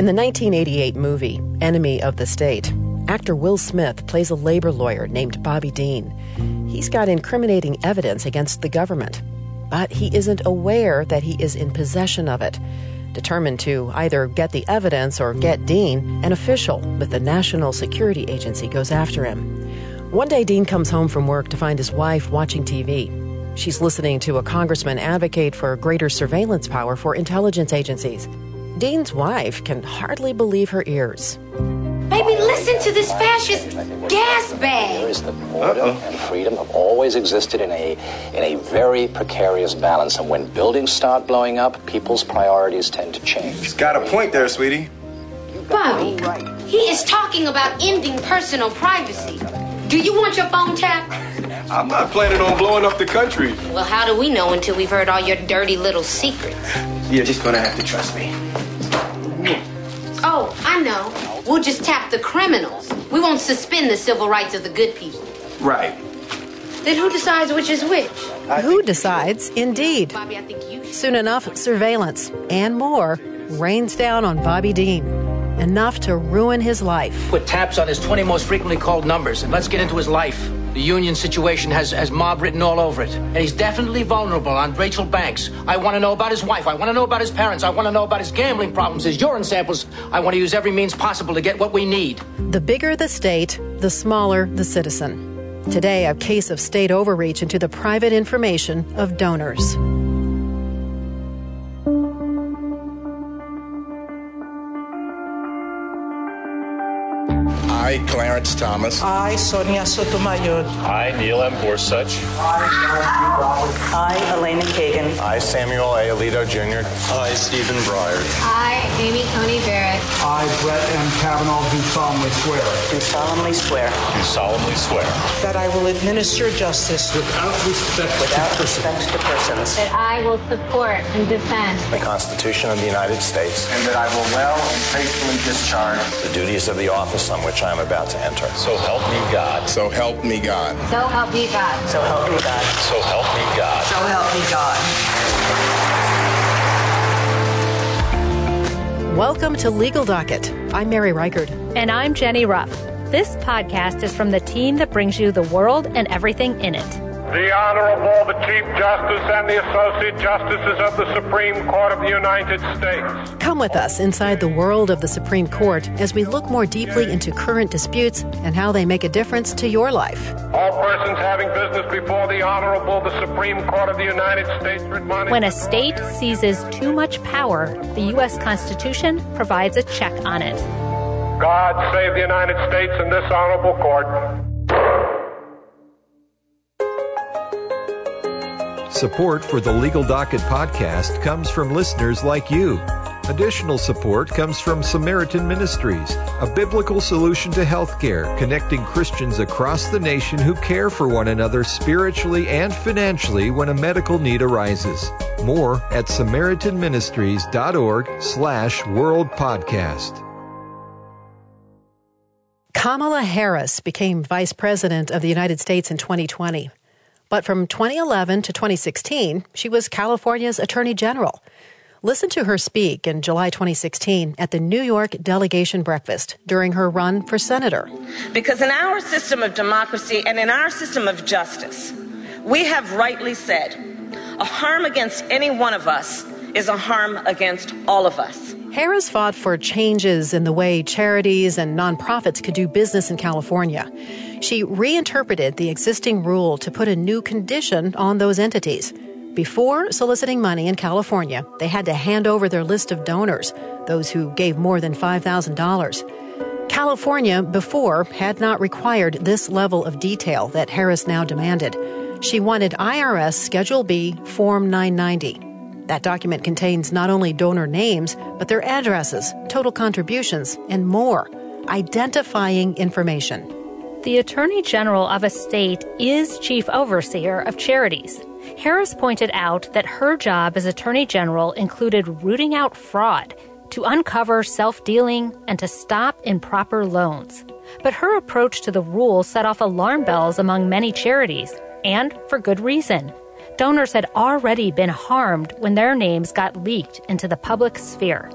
In the 1988 movie, Enemy of the State, actor Will Smith plays a labor lawyer named Bobby Dean. He's got incriminating evidence against the government, but he isn't aware that he is in possession of it. Determined to either get the evidence or get Dean, an official with the National Security Agency goes after him. One day, Dean comes home from work to find his wife watching TV. She's listening to a congressman advocate for greater surveillance power for intelligence agencies. Dean's wife can hardly believe her ears. Baby, listen to this fascist gas bag. Is that order and freedom have always existed in a very precarious balance, and when buildings start blowing up, people's priorities tend to change. He's got a point there, sweetie. Bobby, he is talking about ending personal privacy. Do you want your phone tapped? I'm not planning on blowing up the country. Well, how do we know until we've heard all your dirty little secrets? You're just gonna have to trust me. Oh, I know. We'll just tap the criminals. We won't suspend the civil rights of the good people. Right. Then who decides which is which? Who decides? Indeed. Bobby, I think you should. Soon enough, surveillance and more rains down on Bobby Dean. Enough to ruin his life. Put taps on his 20 most frequently called numbers, and let's get into his life. The union situation has mob written all over it. And he's definitely vulnerable on Rachel Banks. I want to know about his wife. I want to know about his parents. I want to know about his gambling problems, his urine samples. I want to use every means possible to get what we need. The bigger the state, the smaller the citizen. Today, a case of state overreach into the private information of donors. I, Clarence Thomas. I, Sonia Sotomayor. I, Neil M. Gorsuch. I, Elena Kagan. I, Samuel A. Alito Jr. I, Stephen Breyer. I, Amy Coney Barrett. I, Brett M. Kavanaugh, do solemnly swear. Do solemnly swear. Do solemnly swear. That I will administer justice Without respect to persons. That I will support and defend The Constitution of the United States. And that I will well and faithfully discharge The duties of the office on which I am about to enter. So help me God. So help me God. So help me God. So help me God. So help me God. So help me God. Welcome to Legal Docket. I'm Mary Reichard. And I'm Jenny Ruff. This podcast is from the team that brings you the world and everything in it. The Honorable, the Chief Justice and the Associate Justices of the Supreme Court of the United States. Come with us inside the world of the Supreme Court as we look more deeply into current disputes and how they make a difference to your life. All persons having business before the Honorable, the Supreme Court of the United States admonish... When a state seizes too much power, the U.S. Constitution provides a check on it. God save the United States and this Honorable Court. Support for the Legal Docket podcast comes from listeners like you. Additional support comes from Samaritan Ministries, a biblical solution to healthcare, connecting Christians across the nation who care for one another spiritually and financially when a medical need arises. More at SamaritanMinistries.org/World Podcast. Kamala Harris became Vice President of the United States in 2020. But from 2011 to 2016, she was California's Attorney General. Listen to her speak in July 2016 at the New York Delegation Breakfast during her run for senator. Because in our system of democracy and in our system of justice, we have rightly said, a harm against any one of us is a harm against all of us. Harris fought for changes in the way charities and nonprofits could do business in California. She reinterpreted the existing rule to put a new condition on those entities. Before soliciting money in California, they had to hand over their list of donors, those who gave more than $5,000. California, before, had not required this level of detail that Harris now demanded. She wanted IRS Schedule B, Form 990. That document contains not only donor names, but their addresses, total contributions, and more, identifying information. The Attorney General of a state is chief overseer of charities. Harris pointed out that her job as Attorney General included rooting out fraud, to uncover self-dealing, and to stop improper loans. But her approach to the rule set off alarm bells among many charities, and for good reason. Donors had already been harmed when their names got leaked into the public sphere.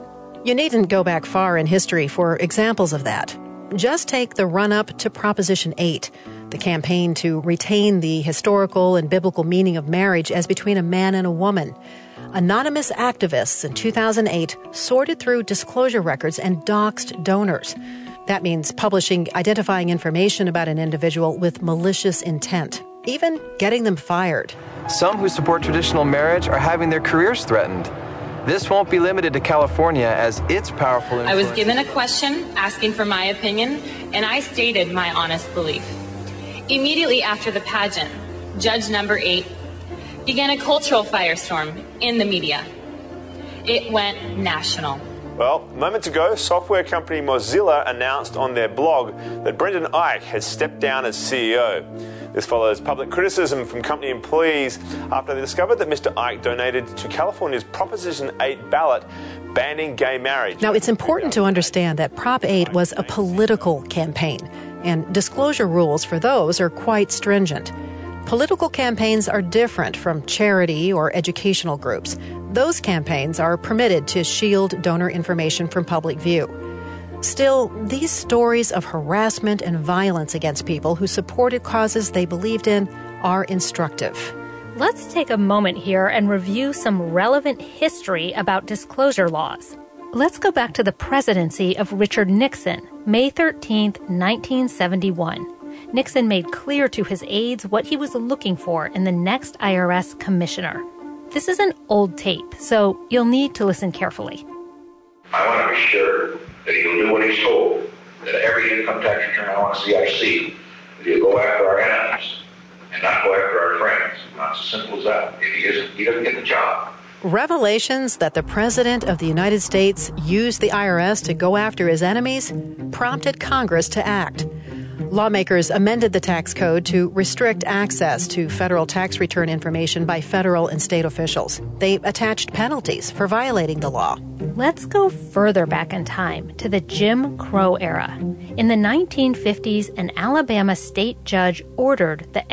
You needn't go back far in history for examples of that. Just take the run-up to Proposition 8, the campaign to retain the historical and biblical meaning of marriage as between a man and a woman. Anonymous activists in 2008 sorted through disclosure records and doxed donors. That means publishing identifying information about an individual with malicious intent, even getting them fired. Some who support traditional marriage are having their careers threatened. This won't be limited to California, as its powerful influence... I was given a question asking for my opinion, and I stated my honest belief. Immediately after the pageant, Judge number 8 began a cultural firestorm in the media. It went national. Well, moments ago, software company Mozilla announced on their blog that Brendan Eich has stepped down as CEO. This follows public criticism from company employees after they discovered that Mr. Eich donated to California's Proposition 8 ballot banning gay marriage. Now, it's important to understand that Prop 8 was a political campaign, and disclosure rules for those are quite stringent. Political campaigns are different from charity or educational groups. Those campaigns are permitted to shield donor information from public view. Still, these stories of harassment and violence against people who supported causes they believed in are instructive. Let's take a moment here and review some relevant history about disclosure laws. Let's go back to the presidency of Richard Nixon, May 13, 1971. Nixon made clear to his aides what he was looking for in the next IRS commissioner. This is an old tape, so you'll need to listen carefully. I want to be sure that he'll do what he's told, that every income tax return I want to see, I see. That he'll go after our enemies and not go after our friends. Not so simple as that. If he isn't, he doesn't get the job. Revelations that the President of the United States used the IRS to go after his enemies prompted Congress to act. Lawmakers amended the tax code to restrict access to federal tax return information by federal and state officials. They attached penalties for violating the law. Let's go further back in time to the Jim Crow era. In the 1950s, an Alabama state judge ordered the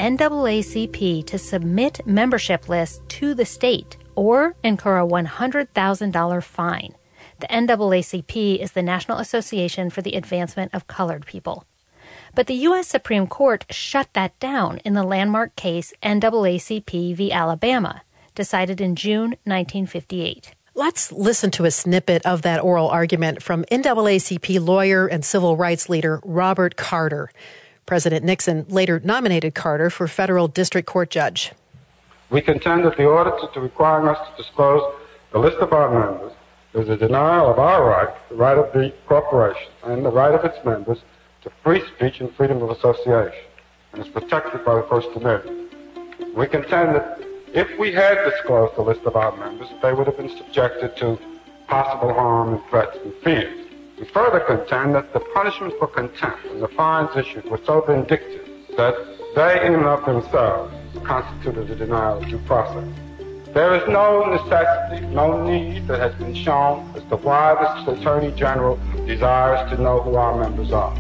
NAACP to submit membership lists to the state or incur a $100,000 fine. The NAACP is the National Association for the Advancement of Colored People. But the U.S. Supreme Court shut that down in the landmark case NAACP v. Alabama, decided in June 1958. Let's listen to a snippet of that oral argument from NAACP lawyer and civil rights leader Robert Carter. President Nixon later nominated Carter for federal district court judge. We contend that the order to requiring us to disclose the list of our members is a denial of our right, the right of the corporation, and the right of its members to free speech and freedom of association, and is protected by the First Amendment. We contend that if we had disclosed the list of our members, they would have been subjected to possible harm and threats and fears. We further contend that the punishment for contempt and the fines issued were so vindictive that they in and of themselves constituted a denial of due process. There is no necessity, no need that has been shown as to why the Attorney General desires to know who our members are.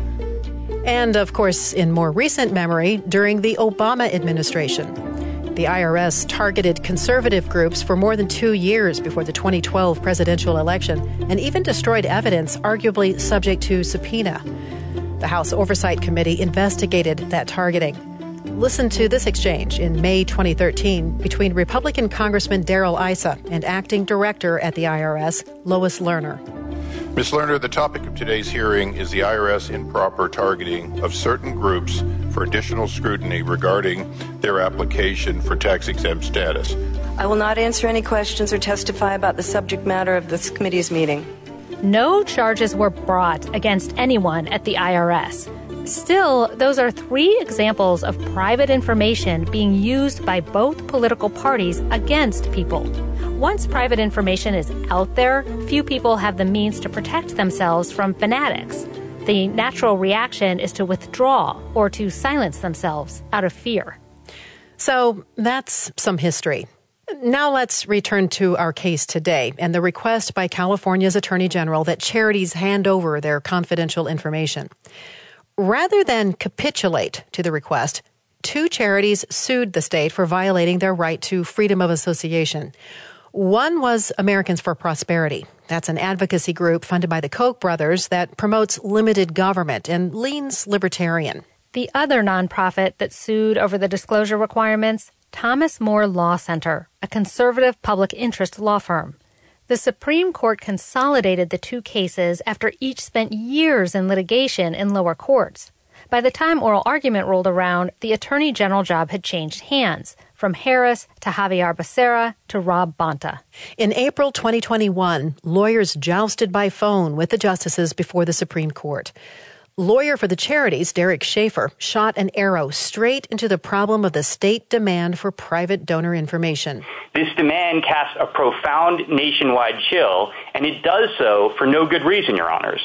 And, of course, in more recent memory, during the Obama administration, the IRS targeted conservative groups for more than 2 years before the 2012 presidential election and even destroyed evidence arguably subject to subpoena. The House Oversight Committee investigated that targeting. Listen to this exchange in May 2013 between Republican Congressman Darrell Issa and Acting Director at the IRS, Lois Lerner. Ms. Lerner, the topic of today's hearing is the IRS improper targeting of certain groups for additional scrutiny regarding their application for tax-exempt status. I will not answer any questions or testify about the subject matter of this committee's meeting. No charges were brought against anyone at the IRS. Still, those are 3 examples of private information being used by both political parties against people. Once private information is out there, few people have the means to protect themselves from fanatics. The natural reaction is to withdraw or to silence themselves out of fear. So that's some history. Now let's return to our case today and the request by California's Attorney General that charities hand over their confidential information. Rather than capitulate to the request, 2 charities sued the state for violating their right to freedom of association. One was Americans for Prosperity. That's an advocacy group funded by the Koch brothers that promotes limited government and leans libertarian. The other nonprofit that sued over the disclosure requirements, Thomas More Law Center, a conservative public interest law firm. The Supreme Court consolidated the two cases after each spent years in litigation in lower courts. By the time oral argument rolled around, the Attorney General job had changed hands, from Harris to Javier Becerra to Rob Bonta. In April 2021, lawyers jousted by phone with the justices before the Supreme Court. Lawyer for the charities, Derek Schaefer, shot an arrow straight into the problem of the state demand for private donor information. This demand casts a profound nationwide chill, and it does so for no good reason, Your Honors.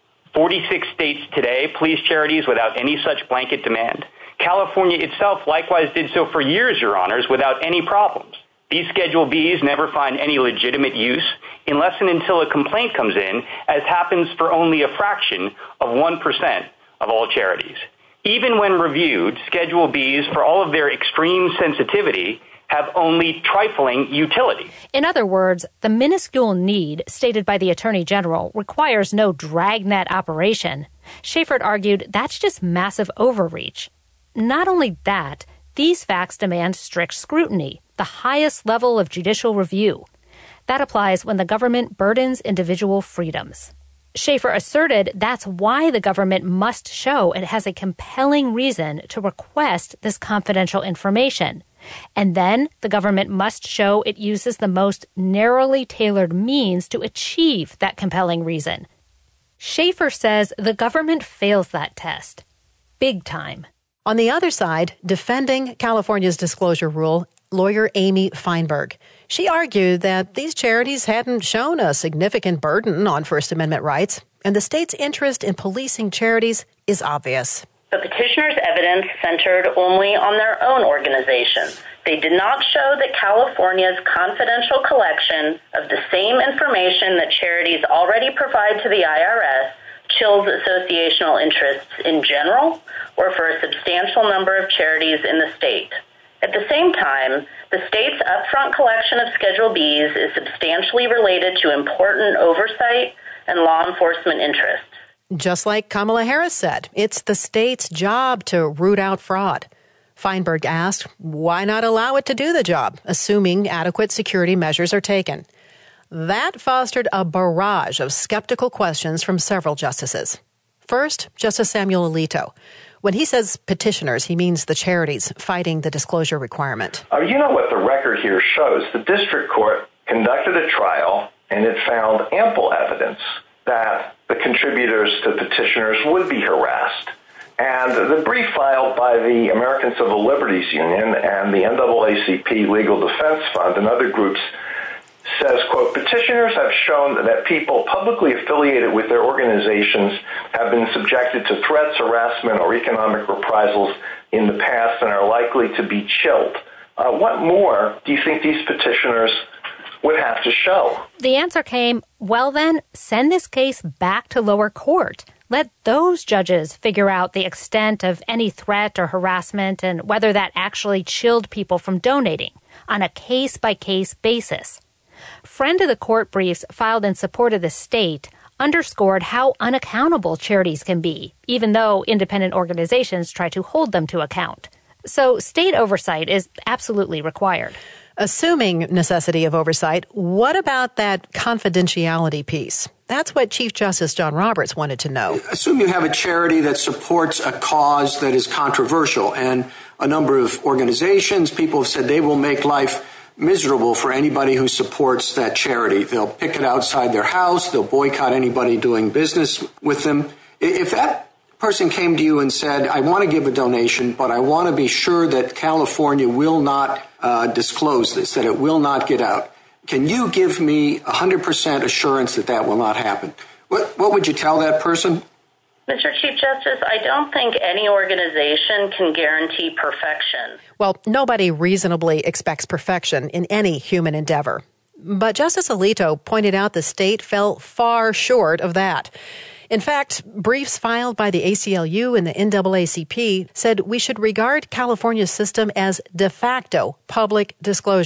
46 states today police charities without any such blanket demand. California itself likewise did so for years, Your Honors, without any problems. These Schedule Bs never find any legitimate use unless and until a complaint comes in, as happens for only a fraction of 1% of all charities. Even when reviewed, Schedule Bs, for all of their extreme sensitivity, have only trifling utility. In other words, the minuscule need stated by the Attorney General requires no dragnet operation. Schaefer argued that's just massive overreach. Not only that, these facts demand strict scrutiny, the highest level of judicial review. That applies when the government burdens individual freedoms. Schaefer asserted that's why the government must show it has a compelling reason to request this confidential information. And then the government must show it uses the most narrowly tailored means to achieve that compelling reason. Schaefer says the government fails that test. Big time. On the other side, defending California's disclosure rule, lawyer Amy Feinberg. She argued that these charities hadn't shown a significant burden on First Amendment rights, and the state's interest in policing charities is obvious. The petitioner's evidence centered only on their own organization. They did not show that California's confidential collection of the same information that charities already provide to the IRS chills associational interests in general or for a substantial number of charities in the state. At the same time, the state's upfront collection of Schedule Bs is substantially related to important oversight and law enforcement interests. Just like Kamala Harris said, it's the state's job to root out fraud. Feinberg asked, why not allow it to do the job, assuming adequate security measures are taken? That fostered a barrage of skeptical questions from several justices. First, Justice Samuel Alito. When he says petitioners, he means the charities fighting the disclosure requirement. You know what the record here shows. The district court conducted a trial, and it found ample evidence that the contributors to petitioners would be harassed. And the brief filed by the American Civil Liberties Union and the NAACP Legal Defense Fund and other groups says, quote, petitioners have shown that people publicly affiliated with their organizations have been subjected to threats, harassment, or economic reprisals in the past and are likely to be chilled. What more do you think these petitioners would have to show? The answer came, well then, send this case back to lower court. Let those judges figure out the extent of any threat or harassment and whether that actually chilled people from donating on a case-by-case basis. Friend of the court briefs filed in support of the state underscored how unaccountable charities can be, even though independent organizations try to hold them to account. So state oversight is absolutely required. Assuming necessity of oversight, what about that confidentiality piece? That's what Chief Justice John Roberts wanted to know. Assume you have a charity that supports a cause that is controversial, and a number of organizations, people have said they will make life miserable for anybody who supports that charity. They'll pick it outside their house. They'll boycott anybody doing business with them. If that person came to you and said, I want to give a donation, but I want to be sure that California will not disclose this, that it will not get out, can you give me 100% assurance that that will not happen? What would you tell that person? Mr. Chief Justice, I don't think any organization can guarantee perfection. Well, nobody reasonably expects perfection in any human endeavor. But Justice Alito pointed out the state fell far short of that. In fact, briefs filed by the ACLU and the NAACP said we should regard California's system as de facto public disclosure.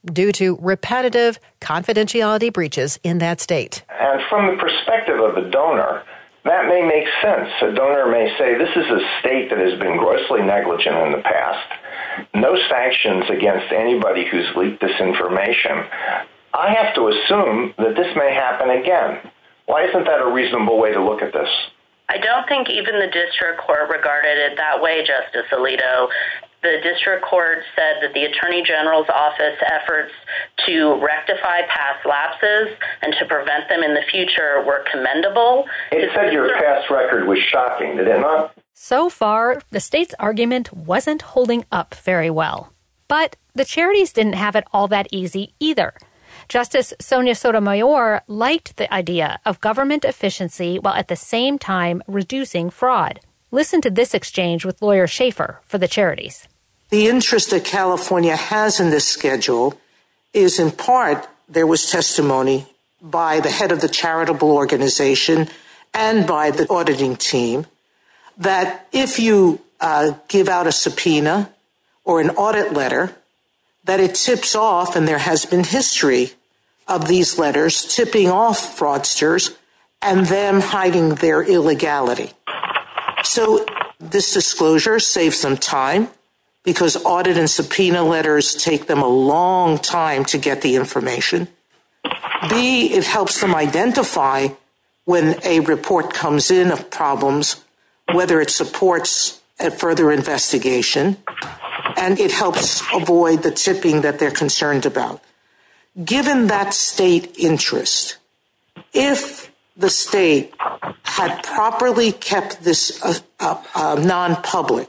due to repetitive confidentiality breaches in that state. And from the perspective of the donor, that may make sense. A donor may say, this is a state that has been grossly negligent in the past. No sanctions against anybody who's leaked this information. I have to assume that this may happen again. Why isn't that a reasonable way to look at this? I don't think even the district court regarded it that way, Justice Alito. The district court said that the Attorney General's office efforts to rectify past lapses and to prevent them in the future were commendable. It said your past record was shocking, did it not? So far, the state's argument wasn't holding up very well. But the charities didn't have it all that easy either. Justice Sonia Sotomayor liked the idea of government efficiency while at the same time reducing fraud. Listen to this exchange with lawyer Schaefer for the charities. The interest that California has in this schedule is in part, there was testimony by the head of the charitable organization and by the auditing team that if you give out a subpoena or an audit letter, that it tips off, and there has been history of these letters tipping off fraudsters and them hiding their illegality. So this disclosure saves them time because audit and subpoena letters take them a long time to get the information. B, it helps them identify when a report comes in of problems, whether it supports a further investigation, and it helps avoid the tipping that they're concerned about. Given that state interest, if the state had properly kept this non-public,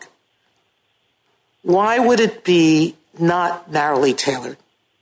why would it be not narrowly tailored?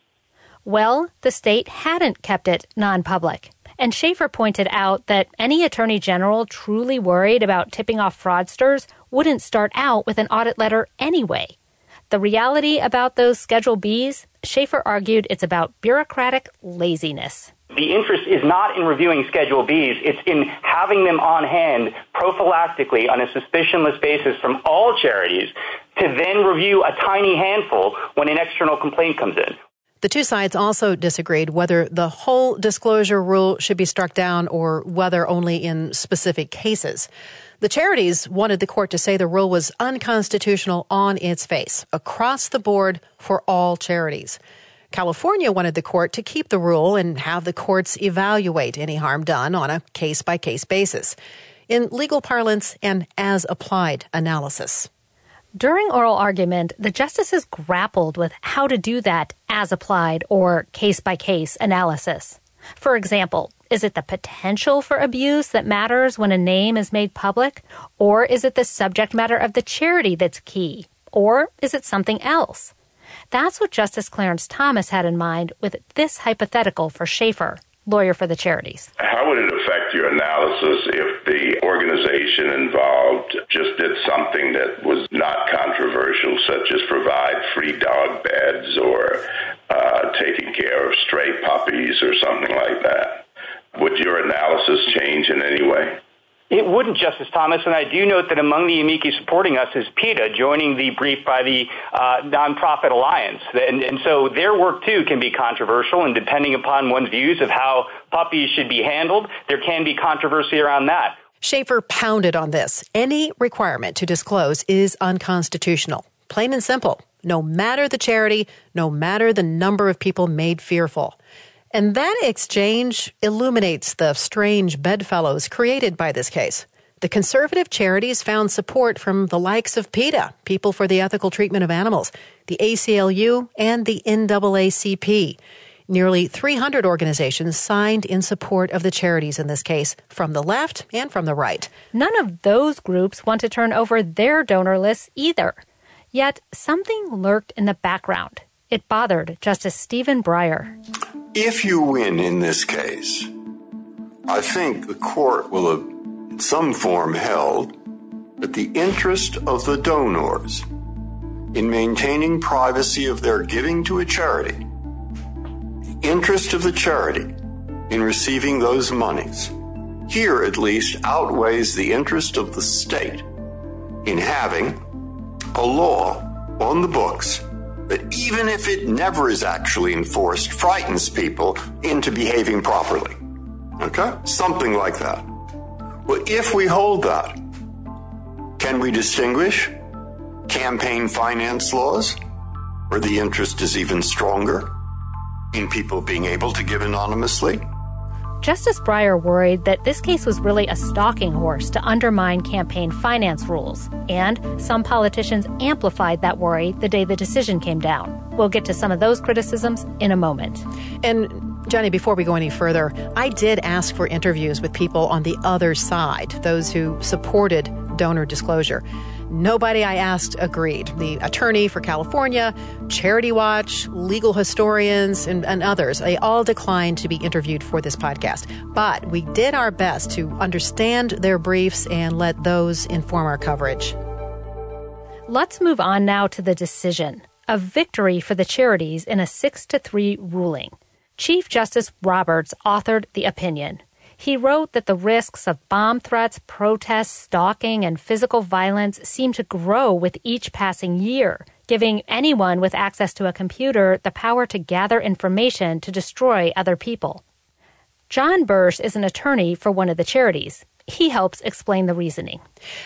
Well, the state hadn't kept it non-public. And Schaefer pointed out that any attorney general truly worried about tipping off fraudsters wouldn't start out with an audit letter anyway. The reality about those Schedule Bs, Schaefer argued it's about bureaucratic laziness. The interest is not in reviewing Schedule Bs. It's in having them on hand prophylactically on a suspicionless basis from all charities to then review a tiny handful when an external complaint comes in. The two sides also disagreed whether the whole disclosure rule should be struck down or whether only in specific cases. The charities wanted the court to say the rule was unconstitutional on its face, across the board for all charities. California wanted the court to keep the rule and have the courts evaluate any harm done on a case-by-case basis. In legal parlance, an as-applied analysis. During oral argument, the justices grappled with how to do that as-applied or case-by-case analysis. For example, is it the potential for abuse that matters when a name is made public? Or is it the subject matter of the charity that's key? Or is it something else? That's what Justice Clarence Thomas had in mind with this hypothetical for Schaefer, lawyer for the charities. How would it affect your analysis if the organization involved just did something that was not controversial, such as provide free dog beds or taking care of stray puppies or something like that? Would your analysis change in any way? It wouldn't, Justice Thomas, and I do note that among the amici supporting us is PETA, joining the brief by the Nonprofit Alliance. And so their work, too, can be controversial, and depending upon one's views of how puppies should be handled, there can be controversy around that. Schaefer pounded on this. Any requirement to disclose is unconstitutional. Plain and simple. No matter the charity, no matter the number of people made fearful. And that exchange illuminates the strange bedfellows created by this case. The conservative charities found support from the likes of PETA, People for the Ethical Treatment of Animals, the ACLU, and the NAACP. Nearly 300 organizations signed in support of the charities in this case, from the left and from the right. None of those groups want to turn over their donor lists either. Yet something lurked in the background. It bothered Justice Stephen Breyer. If you win in this case, I think the court will have in some form held that the interest of the donors in maintaining privacy of their giving to a charity, the interest of the charity in receiving those monies, here at least outweighs the interest of the state in having a law on the books that even if it never is actually enforced, frightens people into behaving properly. Okay? Something like that. Well, if we hold that, can we distinguish campaign finance laws, where the interest is even stronger in people being able to give anonymously? Justice Breyer worried that this case was really a stalking horse to undermine campaign finance rules, and some politicians amplified that worry the day the decision came down. We'll get to some of those criticisms in a moment. And Johnny, before we go any further, I did ask for interviews with people on the other side, those who supported donor disclosure. Nobody I asked agreed. The attorney for California, Charity Watch, legal historians, and others, they all declined to be interviewed for this podcast. But we did our best to understand their briefs and let those inform our coverage. Let's move on now to the decision, a victory for the charities in a 6-3 ruling. Chief Justice Roberts authored the opinion. He wrote that the risks of bomb threats, protests, stalking, and physical violence seem to grow with each passing year, giving anyone with access to a computer the power to gather information to destroy other people. John Bursch is an attorney for one of the charities. He helps explain the reasoning.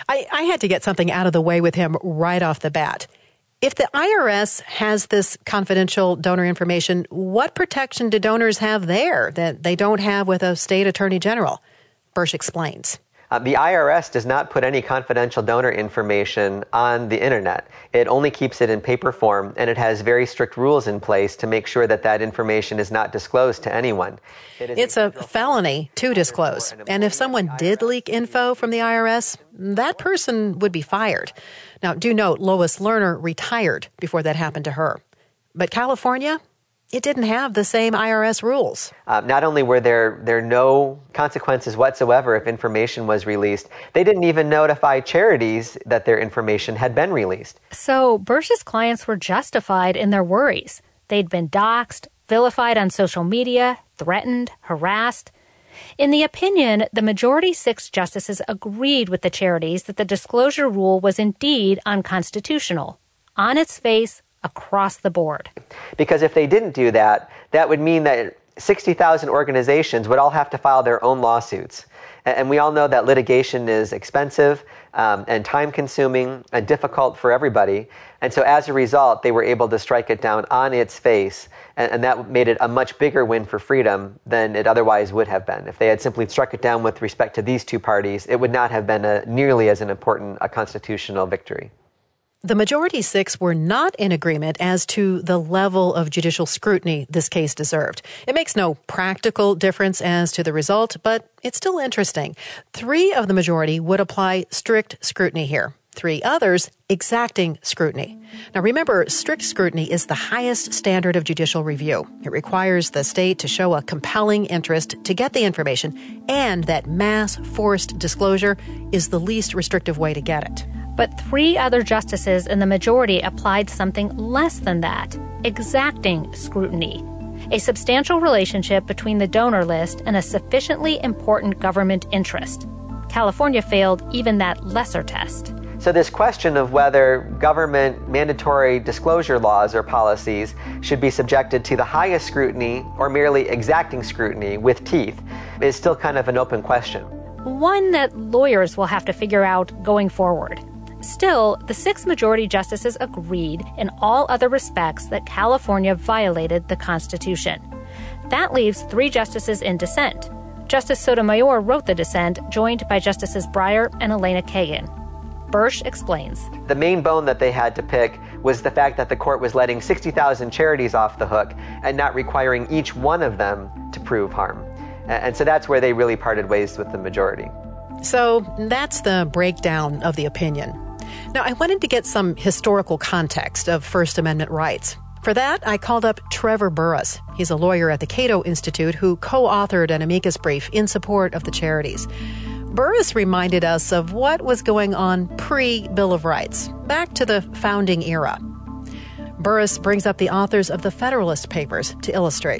I had to get something out of the way with him right off the bat. If the IRS has this confidential donor information, what protection do donors have there that they don't have with a state attorney general? Bursch explains. The IRS does not put any confidential donor information on the internet. It only keeps it in paper form, and it has very strict rules in place to make sure that that information is not disclosed to anyone. It's a felony to disclose, and if someone did leak info from the IRS, that person would be fired. Now, do note, Lois Lerner retired before that happened to her. But California, it didn't have the same IRS rules. Not only were there no consequences whatsoever if information was released, they didn't even notify charities that their information had been released. So Bursch's clients were justified in their worries. They'd been doxxed, vilified on social media, threatened, harassed. In the opinion, the majority 6 justices agreed with the charities that the disclosure rule was indeed unconstitutional, on its face, across the board. Because if they didn't do that, that would mean that 60,000 organizations would all have to file their own lawsuits. And we all know that litigation is expensive and time-consuming and difficult for everybody. And so as a result, they were able to strike it down on its face, and that made it a much bigger win for freedom than it otherwise would have been. If they had simply struck it down with respect to these two parties, it would not have been nearly as an important a constitutional victory. The majority 6 were not in agreement as to the level of judicial scrutiny this case deserved. It makes no practical difference as to the result, but it's still interesting. 3 of the majority would apply strict scrutiny here. 3 others, exacting scrutiny. Now remember, strict scrutiny is the highest standard of judicial review. It requires the state to show a compelling interest to get the information, and that mass forced disclosure is the least restrictive way to get it. But 3 other justices in the majority applied something less than that, exacting scrutiny, a substantial relationship between the donor list and a sufficiently important government interest. California failed even that lesser test. So this question of whether government mandatory disclosure laws or policies should be subjected to the highest scrutiny or merely exacting scrutiny with teeth is still kind of an open question. One that lawyers will have to figure out going forward. Still, the 6 majority justices agreed in all other respects that California violated the Constitution. That leaves 3 justices in dissent. Justice Sotomayor wrote the dissent, joined by Justices Breyer and Elena Kagan. Bursch explains. The main bone that they had to pick was the fact that the court was letting 60,000 charities off the hook and not requiring each one of them to prove harm. And so that's where they really parted ways with the majority. So that's the breakdown of the opinion. Now, I wanted to get some historical context of First Amendment rights. For that, I called up Trevor Burrus. He's a lawyer at the Cato Institute who co-authored an amicus brief in support of the charities. Burrus reminded us of what was going on pre-Bill of Rights, back to the founding era. Burrus brings up the authors of the Federalist Papers to illustrate.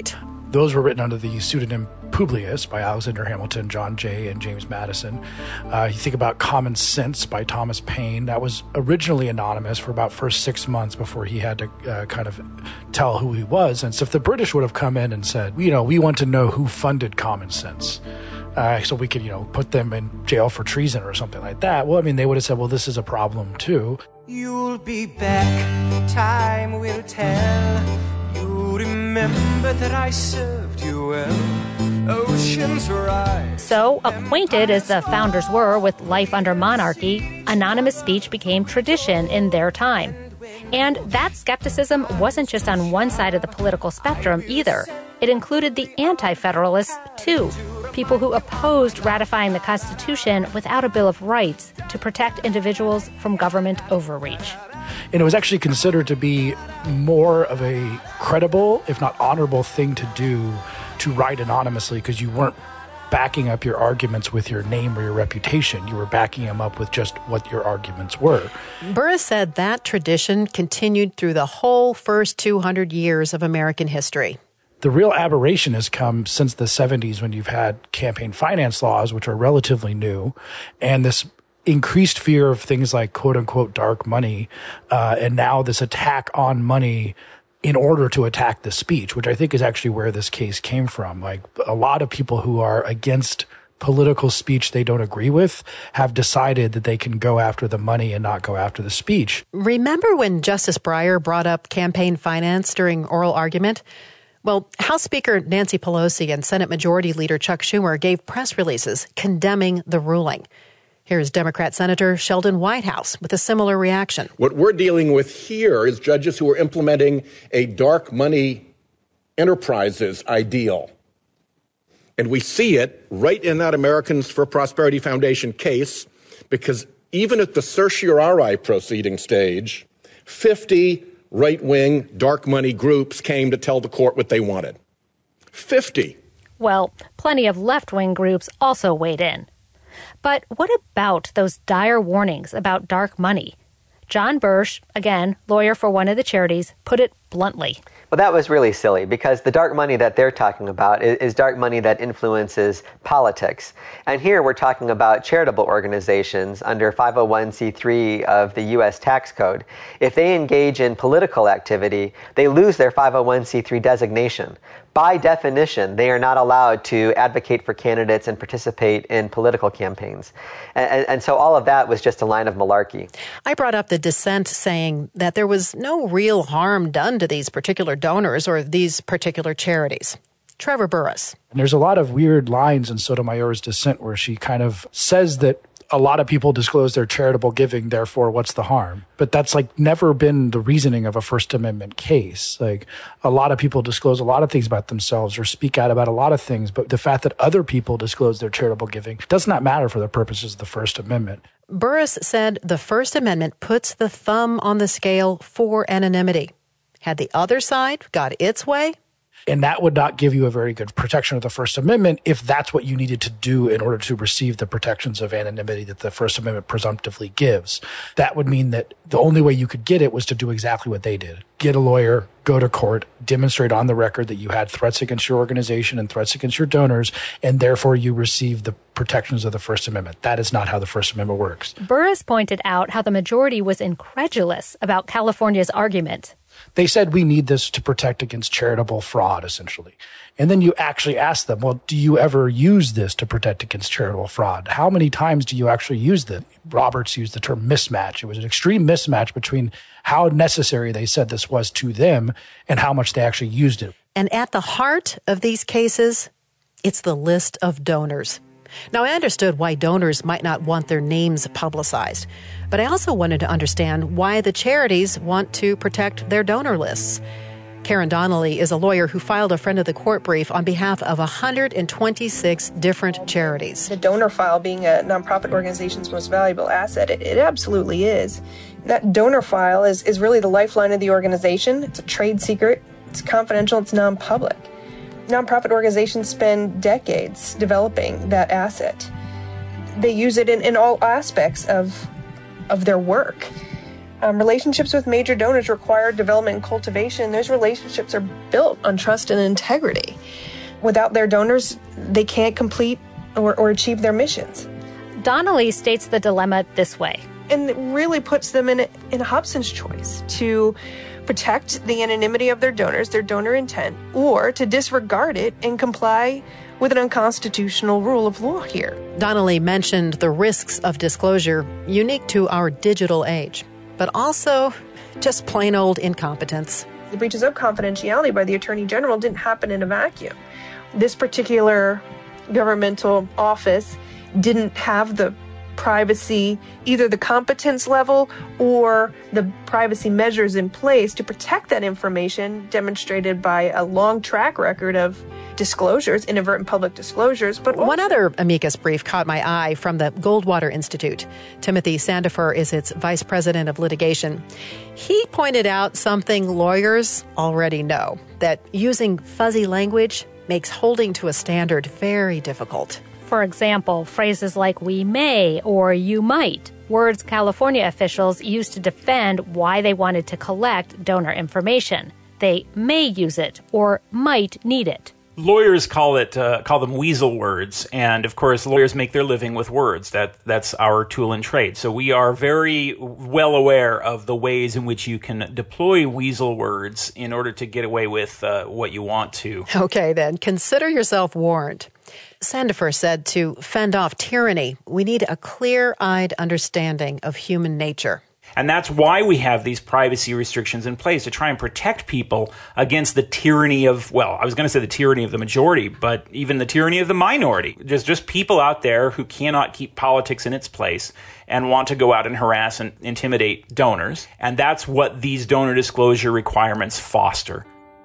Those were written under the pseudonym Publius by Alexander Hamilton, John Jay, and James Madison. You think about Common Sense by Thomas Paine. That was originally anonymous for about first 6 months before he had to kind of tell who he was. And so if the British would have come in and said, we want to know who funded Common Sense, so we could, put them in jail for treason or something like that. Well, they would have said, well, this is a problem too. You'll be back, time will tell. You remember that I served you well. Oceans rise. So, acquainted as the founders were with life under monarchy, anonymous speech became tradition in their time. And that skepticism wasn't just on one side of the political spectrum either. It included the anti-federalists, too. People who opposed ratifying the Constitution without a Bill of Rights to protect individuals from government overreach. And it was actually considered to be more of a credible, if not honorable thing to do to write anonymously, because you weren't backing up your arguments with your name or your reputation. You were backing them up with just what your arguments were. Burris said that tradition continued through the whole first 200 years of American history. The real aberration has come since the 70s when you've had campaign finance laws, which are relatively new, and this increased fear of things like quote-unquote dark money, and now this attack on money in order to attack the speech, which I think is actually where this case came from. Like, a lot of people who are against political speech they don't agree with have decided that they can go after the money and not go after the speech. Remember when Justice Breyer brought up campaign finance during oral argument? Well, House Speaker Nancy Pelosi and Senate Majority Leader Chuck Schumer gave press releases condemning the ruling. Here's Democrat Senator Sheldon Whitehouse with a similar reaction. What we're dealing with here is judges who are implementing a dark money enterprises ideal. And we see it right in that Americans for Prosperity Foundation case, because even at the certiorari proceeding stage, 50 right-wing dark money groups came to tell the court what they wanted. 50. Well, plenty of left-wing groups also weighed in. But what about those dire warnings about dark money? John Birch, again, lawyer for one of the charities, put it bluntly. Well, that was really silly, because the dark money that they're talking about is dark money that influences politics. And here we're talking about charitable organizations under 501c3 of the U.S. tax code. If they engage in political activity, they lose their 501c3 designation. By definition, they are not allowed to advocate for candidates and participate in political campaigns. And so all of that was just a line of malarkey. I brought up the dissent saying that there was no real harm done to these particular donors or these particular charities. Trevor Burrus. And there's a lot of weird lines in Sotomayor's dissent where she kind of says that a lot of people disclose their charitable giving, therefore what's the harm? But that's never been the reasoning of a First Amendment case. A lot of people disclose a lot of things about themselves or speak out about a lot of things, but the fact that other people disclose their charitable giving does not matter for the purposes of the First Amendment. Burrus said the First Amendment puts the thumb on the scale for anonymity. Had the other side got its way? And that would not give you a very good protection of the First Amendment if that's what you needed to do in order to receive the protections of anonymity that the First Amendment presumptively gives. That would mean that the only way you could get it was to do exactly what they did. Get a lawyer, go to court, demonstrate on the record that you had threats against your organization and threats against your donors, and therefore you received the protections of the First Amendment. That is not how the First Amendment works. Burrus pointed out how the majority was incredulous about California's argument. They said we need this to protect against charitable fraud, essentially. And then you actually ask them, well, do you ever use this to protect against charitable fraud? How many times do you actually use this? Roberts used the term mismatch. It was an extreme mismatch between how necessary they said this was to them and how much they actually used it. And at the heart of these cases, it's the list of donors. Now, I understood why donors might not want their names publicized, but I also wanted to understand why the charities want to protect their donor lists. Karen Donnelly is a lawyer who filed a friend of the court brief on behalf of 126 different charities. The donor file being a nonprofit organization's most valuable asset, it absolutely is. That donor file is really the lifeline of the organization. It's a trade secret, it's confidential, it's non-public. Nonprofit organizations spend decades developing that asset. They use it in all aspects of their work. Relationships with major donors require development and cultivation. Those relationships are built on trust and integrity. Without their donors, they can't complete or achieve their missions. Donnelly states the dilemma this way. And it really puts them in Hobson's choice to protect the anonymity of their donors, their donor intent, or to disregard it and comply with an unconstitutional rule of law here. Donnelly mentioned the risks of disclosure unique to our digital age, but also just plain old incompetence. The breaches of confidentiality by the Attorney General didn't happen in a vacuum. This particular governmental office didn't have the privacy, either the competence level or the privacy measures in place to protect that information, demonstrated by a long track record of disclosures, inadvertent public disclosures. But one other amicus brief caught my eye from the Goldwater Institute. Timothy Sandifer is its vice president of litigation. He pointed out something lawyers already know, that using fuzzy language makes holding to a standard very difficult. For example, phrases like "we may" or "you might," words California officials used to defend why they wanted to collect donor information. They may use it or might need it. Lawyers call them weasel words, and of course lawyers make their living with words. That's our tool and trade. So we are very well aware of the ways in which you can deploy weasel words in order to get away with what you want to. Okay, then, consider yourself warned. Sandifer said to fend off tyranny, we need a clear-eyed understanding of human nature. And that's why we have these privacy restrictions in place, to try and protect people against the tyranny of, well, I was going to say the tyranny of the majority, but even the tyranny of the minority. Just people out there who cannot keep politics in its place and want to go out and harass and intimidate donors. And that's what these donor disclosure requirements foster.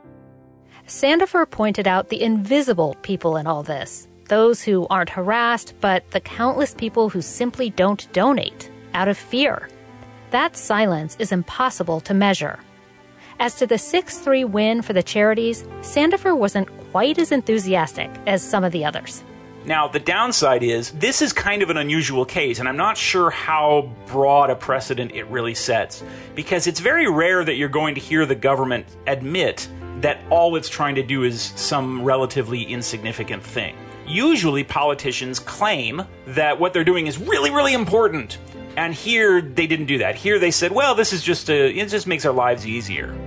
Sandifer pointed out the invisible people in all this. Those who aren't harassed, but the countless people who simply don't donate out of fear. That silence is impossible to measure. As to the 6-3 win for the charities, Sandifer wasn't quite as enthusiastic as some of the others. Now, the downside is this is kind of an unusual case, and I'm not sure how broad a precedent it really sets, because it's very rare that you're going to hear the government admit that all it's trying to do is some relatively insignificant thing. Usually politicians claim that what they're doing is really, really important. And here they didn't do that. Here they said, well, this is it just makes our lives easier.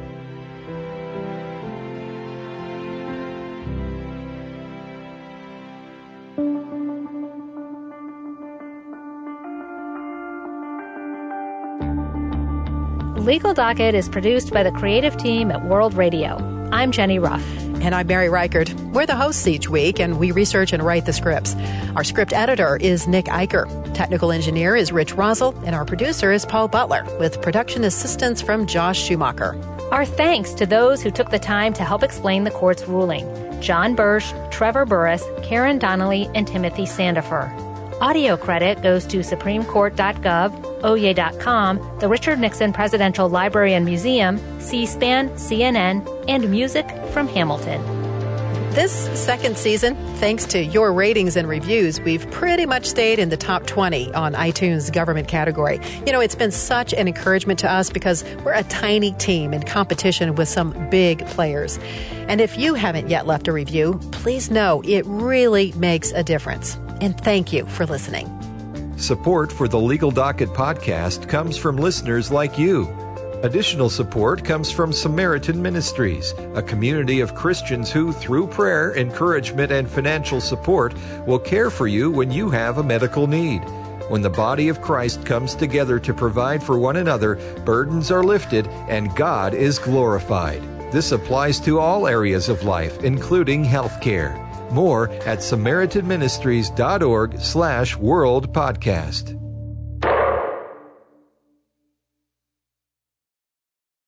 Legal Docket is produced by the creative team at World Radio. I'm Jenny Ruff. And I'm Mary Reichert. We're the hosts each week, and we research and write the scripts. Our script editor is Nick Eicher. Technical engineer is Rich Rosel, and our producer is Paul Butler, with production assistance from Josh Schumacher. Our thanks to those who took the time to help explain the court's ruling: John Birch, Trevor Burrus, Karen Donnelly, and Timothy Sandifer. Audio credit goes to SupremeCourt.gov, Oye.com, the Richard Nixon Presidential Library and Museum, C-SPAN, CNN, and music from Hamilton. This second season, thanks to your ratings and reviews, we've pretty much stayed in the top 20 on iTunes government category. You know, it's been such an encouragement to us because we're a tiny team in competition with some big players. And if you haven't yet left a review, please know it really makes a difference. And thank you for listening. Support for the Legal Docket podcast comes from listeners like you. Additional support comes from Samaritan Ministries, a community of Christians who, through prayer, encouragement, and financial support, will care for you when you have a medical need. When the body of Christ comes together to provide for one another, burdens are lifted and God is glorified. This applies to all areas of life, including health care. More at SamaritanMinistries.org/World Podcast.